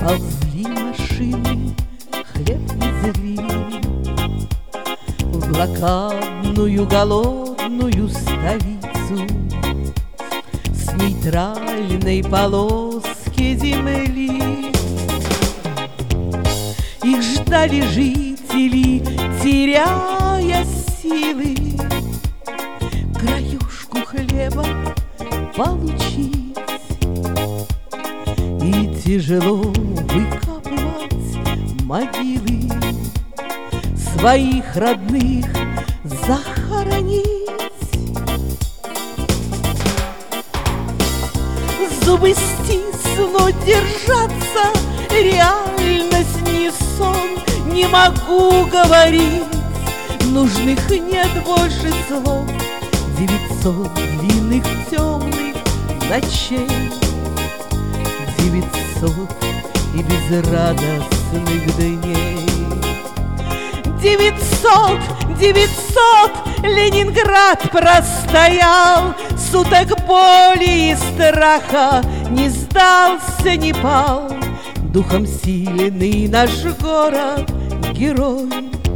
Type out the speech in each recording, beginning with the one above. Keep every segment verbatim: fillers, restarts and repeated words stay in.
Ползли машины, хлеб везли в блокадную голодную столицу с нейтральной полоски земли. Их ждали жители, теряя силы, краюшку хлеба получить. И тяжело выкапывать могилы, своих родных захоронить. Зубы стиснуть, держаться, реальность не сон. Не могу говорить, нужных нет больше слов. Девятьсот длинных темных ночей, девятьсот и безрадостных дней. Девятьсот, девятьсот Ленинград простоял, суток боли и страха, не сдался, не пал. Духом сильный наш город, герой,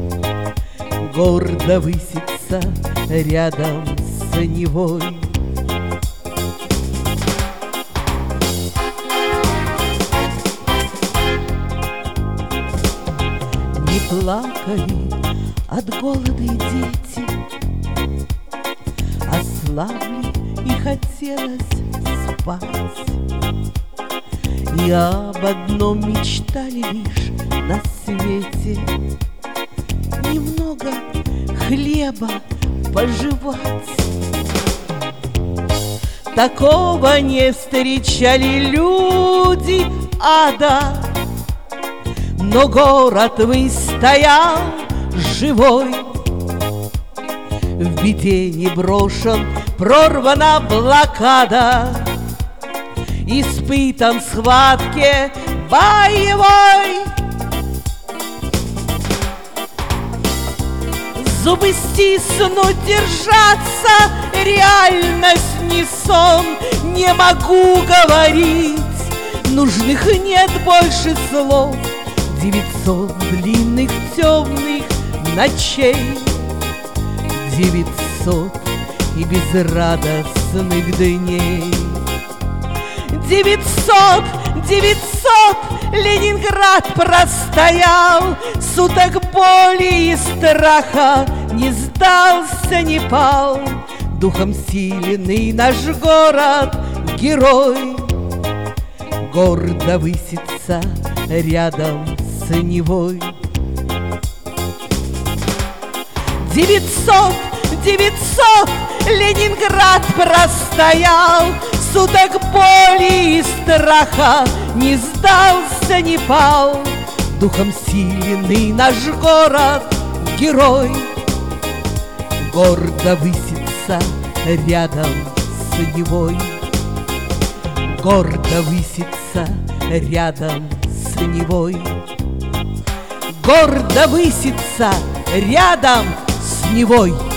гордо высится рядом с Невой. Не плакали от голода и дети, ослабли и хотелось спать. И об одном мечтали лишь на свете: немного хлеба пожевать. Такого не встречали люди ада, но город выстоял живой. В беде не брошен, прорвана блокада, испытан в схватке боевой. Зубы стиснуть, держаться, реальность не сон. Не могу говорить, нужных нет больше слов. Девятьсот длинных темных ночей, девятьсот и безрадостных дней. Девятьсот, девятьсот Ленинград простоял, суток боли и страха, не сдался, не пал. Духом сильный наш город, герой, гордо высится рядом с Невой. Девятьсот, девятьсот Ленинград простоял, суток боли и страха, не сдался, не пал. Духом сильный наш город, герой, гордо высится рядом с Невой. Гордо высится рядом с Невой. Гордо высится рядом с Невой.